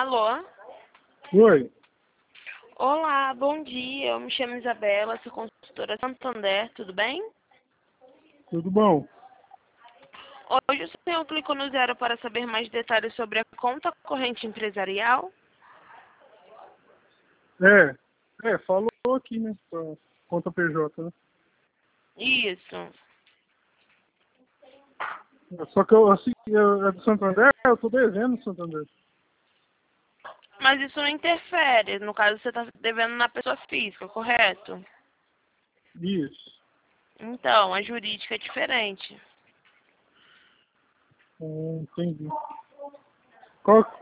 Alô? Oi, Olá, bom dia. Eu me chamo Isabela, sou consultora Santander, tudo bem? tudo bom? Hoje o senhor clicou no zero para saber mais detalhes sobre a conta corrente empresarial? Falou aqui, né? Pra conta PJ, né? Isso. Só que eu, assim, é do Santander, eu tô devendo no Santander. Mas isso não interfere. No caso, você está devendo na pessoa física, correto? Isso. Então, a jurídica é diferente. Entendi. Qual